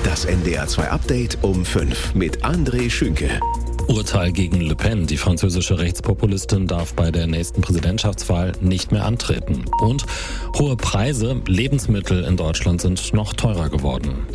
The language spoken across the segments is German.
Das NDR 2 Update um 5 mit André Schünke. Urteil gegen Le Pen. Die französische Rechtspopulistin darf bei der nächsten Präsidentschaftswahl nicht mehr antreten. Und hohe Preise, Lebensmittel in Deutschland sind noch teurer geworden.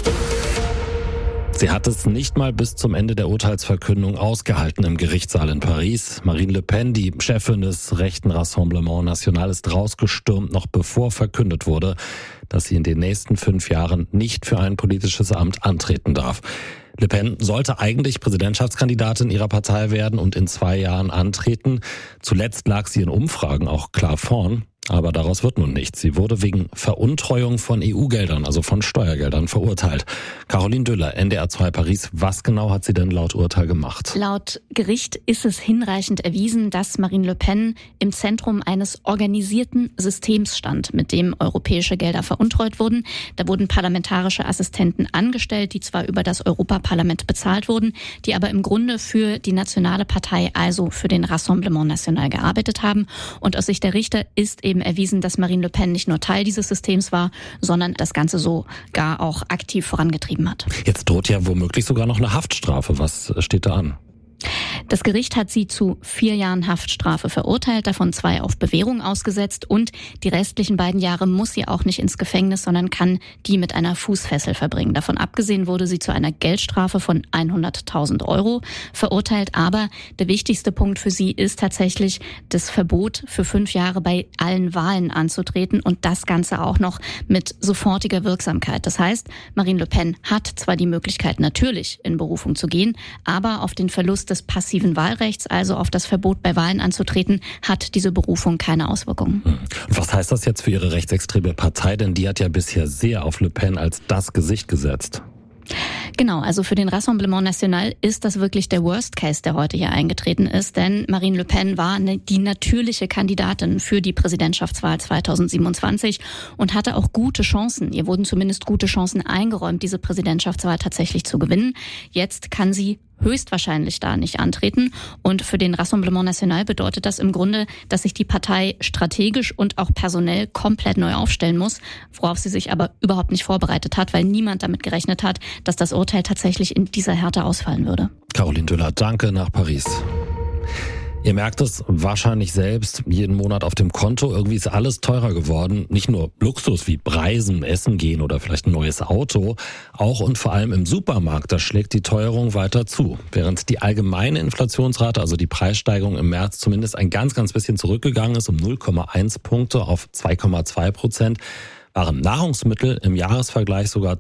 Sie hat es nicht mal bis zum Ende der Urteilsverkündung ausgehalten im Gerichtssaal in Paris. Marine Le Pen, die Chefin des rechten Rassemblement National, ist rausgestürmt, noch bevor verkündet wurde, dass sie in den nächsten 5 Jahren nicht für ein politisches Amt antreten darf. Le Pen sollte eigentlich Präsidentschaftskandidatin ihrer Partei werden und in 2 Jahren antreten. Zuletzt lag sie in Umfragen auch klar vorn. Aber daraus wird nun nichts. Sie wurde wegen Veruntreuung von EU-Geldern, also von Steuergeldern, verurteilt. Caroline Düller, NDR 2 Paris. Was genau hat sie denn laut Urteil gemacht? Laut Gericht ist es hinreichend erwiesen, dass Marine Le Pen im Zentrum eines organisierten Systems stand, mit dem europäische Gelder veruntreut wurden. Da wurden parlamentarische Assistenten angestellt, die zwar über das Europaparlament bezahlt wurden, die aber im Grunde für die nationale Partei, also für den Rassemblement National, gearbeitet haben. Und aus Sicht der Richter ist eben erwiesen, dass Marine Le Pen nicht nur Teil dieses Systems war, sondern das Ganze sogar auch aktiv vorangetrieben hat. Jetzt droht ja womöglich sogar noch eine Haftstrafe. Was steht da an? Das Gericht hat sie zu 4 Jahren Haftstrafe verurteilt, davon 2 auf Bewährung ausgesetzt, und die restlichen 2 Jahre muss sie auch nicht ins Gefängnis, sondern kann die mit einer Fußfessel verbringen. Davon abgesehen wurde sie zu einer Geldstrafe von 100.000 Euro verurteilt, aber der wichtigste Punkt für sie ist tatsächlich das Verbot, für 5 Jahre bei allen Wahlen anzutreten, und das Ganze auch noch mit sofortiger Wirksamkeit. Das heißt, Marine Le Pen hat zwar die Möglichkeit, natürlich in Berufung zu gehen, aber auf den Verlust des passiven Wahlrechts, also auf das Verbot, bei Wahlen anzutreten, hat diese Berufung keine Auswirkungen. Und was heißt das jetzt für ihre rechtsextreme Partei? Denn die hat ja bisher sehr auf Le Pen als das Gesicht gesetzt. Genau, also für den Rassemblement National ist das wirklich der Worst Case, der heute hier eingetreten ist, denn Marine Le Pen war die natürliche Kandidatin für die Präsidentschaftswahl 2027 und hatte auch gute Chancen. Ihr wurden zumindest gute Chancen eingeräumt, diese Präsidentschaftswahl tatsächlich zu gewinnen. Jetzt kann sie höchstwahrscheinlich da nicht antreten. Und für den Rassemblement National bedeutet das im Grunde, dass sich die Partei strategisch und auch personell komplett neu aufstellen muss, worauf sie sich aber überhaupt nicht vorbereitet hat, weil niemand damit gerechnet hat, dass das Urteil tatsächlich in dieser Härte ausfallen würde. Caroline Düller, danke nach Paris. Ihr merkt es wahrscheinlich selbst, jeden Monat auf dem Konto, irgendwie ist alles teurer geworden. Nicht nur Luxus wie Reisen, Essen gehen oder vielleicht ein neues Auto, auch und vor allem im Supermarkt, da schlägt die Teuerung weiter zu. Während die allgemeine Inflationsrate, also die Preissteigerung im März zumindest ein ganz bisschen zurückgegangen ist, um 0,1 Punkte auf 2,2%, waren Nahrungsmittel im Jahresvergleich sogar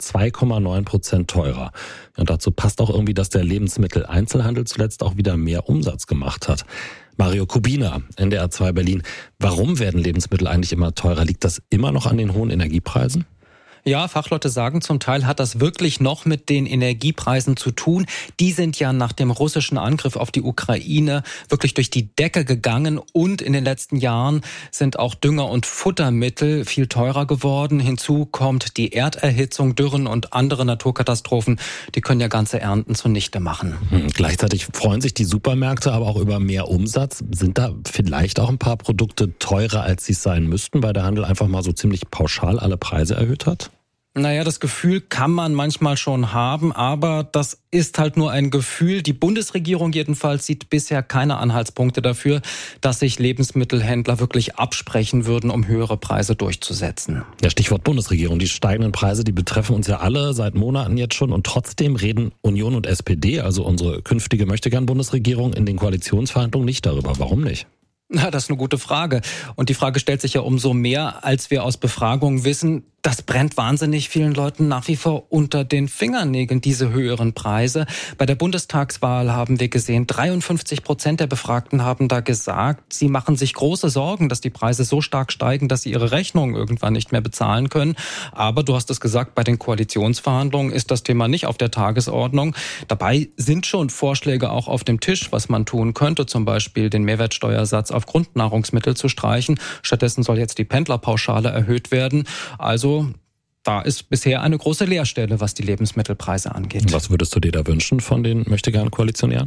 2,9% teurer. Und dazu passt auch irgendwie, dass der Lebensmitteleinzelhandel zuletzt auch wieder mehr Umsatz gemacht hat. Mario Kubina, NDR 2 Berlin. Warum werden Lebensmittel eigentlich immer teurer? Liegt das immer noch an den hohen Energiepreisen? Ja, Fachleute sagen, zum Teil hat das wirklich noch mit den Energiepreisen zu tun. Die sind ja nach dem russischen Angriff auf die Ukraine wirklich durch die Decke gegangen, und in den letzten Jahren sind auch Dünger und Futtermittel viel teurer geworden. Hinzu kommt die Erderhitzung, Dürren und andere Naturkatastrophen. Die können ja ganze Ernten zunichte machen. Gleichzeitig freuen sich die Supermärkte aber auch über mehr Umsatz. Sind da vielleicht auch ein paar Produkte teurer, als sie es sein müssten, weil der Handel einfach mal so ziemlich pauschal alle Preise erhöht hat? Naja, das Gefühl kann man manchmal schon haben, aber das ist halt nur ein Gefühl. Die Bundesregierung jedenfalls sieht bisher keine Anhaltspunkte dafür, dass sich Lebensmittelhändler wirklich absprechen würden, um höhere Preise durchzusetzen. Ja, Stichwort Bundesregierung. Die steigenden Preise, die betreffen uns ja alle seit Monaten jetzt schon, und trotzdem reden Union und SPD, also unsere künftige Möchtegern-Bundesregierung, in den Koalitionsverhandlungen nicht darüber. Warum nicht? Na, das ist eine gute Frage. Und die Frage stellt sich ja umso mehr, als wir aus Befragungen wissen, das brennt wahnsinnig vielen Leuten nach wie vor unter den Fingernägeln, diese höheren Preise. Bei der Bundestagswahl haben wir gesehen, 53% der Befragten haben da gesagt, sie machen sich große Sorgen, dass die Preise so stark steigen, dass sie ihre Rechnungen irgendwann nicht mehr bezahlen können. Aber du hast es gesagt, bei den Koalitionsverhandlungen ist das Thema nicht auf der Tagesordnung. Dabei sind schon Vorschläge auch auf dem Tisch, was man tun könnte, zum Beispiel den Mehrwertsteuersatz auf Grundnahrungsmittel zu streichen. Stattdessen soll jetzt die Pendlerpauschale erhöht werden. Also da ist bisher eine große Leerstelle, was die Lebensmittelpreise angeht. Was würdest du dir da wünschen von den Möchtegern-Koalitionären?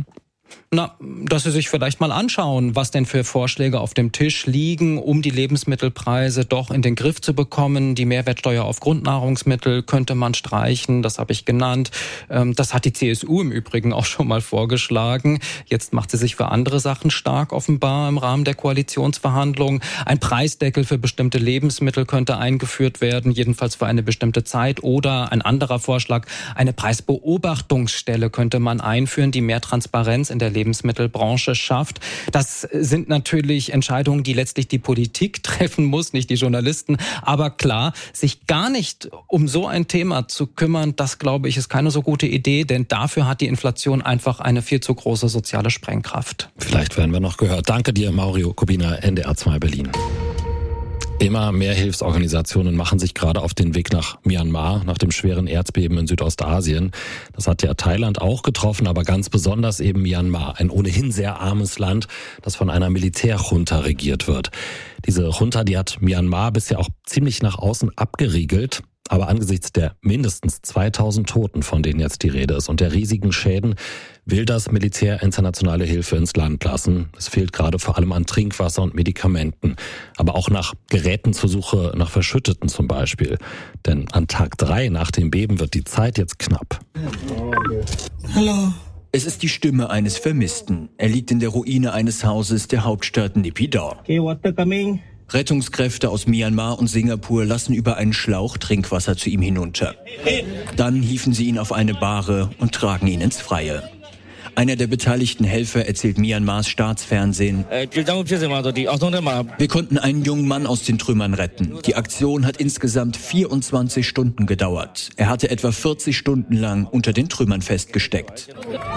Dass Sie sich vielleicht mal anschauen, was denn für Vorschläge auf dem Tisch liegen, um die Lebensmittelpreise doch in den Griff zu bekommen. Die Mehrwertsteuer auf Grundnahrungsmittel könnte man streichen, das habe ich genannt. Das hat die CSU im Übrigen auch schon mal vorgeschlagen. Jetzt macht sie sich für andere Sachen stark, offenbar im Rahmen der Koalitionsverhandlungen. Ein Preisdeckel für bestimmte Lebensmittel könnte eingeführt werden, jedenfalls für eine bestimmte Zeit. Oder ein anderer Vorschlag, eine Preisbeobachtungsstelle könnte man einführen, die mehr Transparenz in der Lebensmittelbranche schafft. Das sind natürlich Entscheidungen, die letztlich die Politik treffen muss, nicht die Journalisten. Aber klar, sich gar nicht um so ein Thema zu kümmern, das, glaube ich, ist keine so gute Idee, denn dafür hat die Inflation einfach eine viel zu große soziale Sprengkraft. Vielleicht werden wir noch gehört. Danke dir, Mario Kubina, NDR 2 Berlin. Immer mehr Hilfsorganisationen machen sich gerade auf den Weg nach Myanmar, nach dem schweren Erdbeben in Südostasien. Das hat ja Thailand auch getroffen, aber ganz besonders eben Myanmar, ein ohnehin sehr armes Land, das von einer Militärjunta regiert wird. Diese Junta, die hat Myanmar bisher auch ziemlich nach außen abgeriegelt. Aber angesichts der mindestens 2000 Toten, von denen jetzt die Rede ist, und der riesigen Schäden, will das Militär internationale Hilfe ins Land lassen. Es fehlt gerade vor allem an Trinkwasser und Medikamenten, aber auch nach Geräten zur Suche nach Verschütteten zum Beispiel. Denn an Tag 3 nach dem Beben wird die Zeit jetzt knapp. Hallo. Es ist die Stimme eines Vermissten. Er liegt in der Ruine eines Hauses der Hauptstadt Naypyidaw. Okay, water coming. Rettungskräfte aus Myanmar und Singapur lassen über einen Schlauch Trinkwasser zu ihm hinunter. Dann hieven sie ihn auf eine Bahre und tragen ihn ins Freie. Einer der beteiligten Helfer erzählt Myanmars Staatsfernsehen: Wir konnten einen jungen Mann aus den Trümmern retten. Die Aktion hat insgesamt 24 Stunden gedauert. Er hatte etwa 40 Stunden lang unter den Trümmern festgesteckt.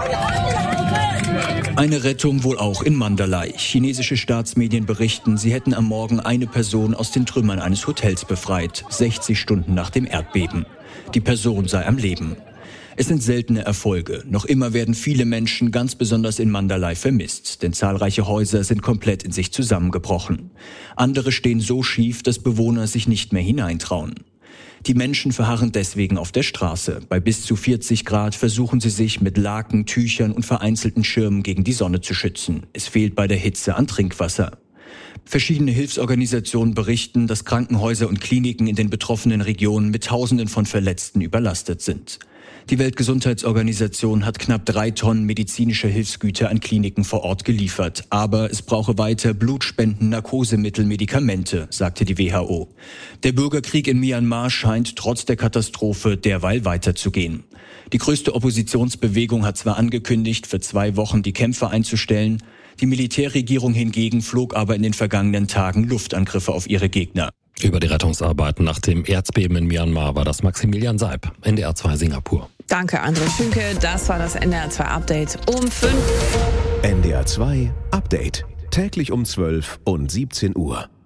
Eine Rettung wohl auch in Mandalay. Chinesische Staatsmedien berichten, sie hätten am Morgen eine Person aus den Trümmern eines Hotels befreit, 60 Stunden nach dem Erdbeben. Die Person sei am Leben. Es sind seltene Erfolge. Noch immer werden viele Menschen, ganz besonders in Mandalay, vermisst, denn zahlreiche Häuser sind komplett in sich zusammengebrochen. Andere stehen so schief, dass Bewohner sich nicht mehr hineintrauen. Die Menschen verharren deswegen auf der Straße. Bei bis zu 40 Grad versuchen sie sich mit Laken, Tüchern und vereinzelten Schirmen gegen die Sonne zu schützen. Es fehlt bei der Hitze an Trinkwasser. Verschiedene Hilfsorganisationen berichten, dass Krankenhäuser und Kliniken in den betroffenen Regionen mit Tausenden von Verletzten überlastet sind. Die Weltgesundheitsorganisation hat knapp 3 Tonnen medizinischer Hilfsgüter an Kliniken vor Ort geliefert. Aber es brauche weiter Blutspenden, Narkosemittel, Medikamente, sagte die WHO. Der Bürgerkrieg in Myanmar scheint trotz der Katastrophe derweil weiterzugehen. Die größte Oppositionsbewegung hat zwar angekündigt, für 2 Wochen die Kämpfe einzustellen. Die Militärregierung hingegen flog aber in den vergangenen Tagen Luftangriffe auf ihre Gegner. Über die Rettungsarbeiten nach dem Erdbeben in Myanmar war das Maximilian Seib, NDR 2 Singapur. Danke, André Schünke. Das war das NDR 2 Update um 5. NDR 2 Update. Täglich um 12 und 17 Uhr.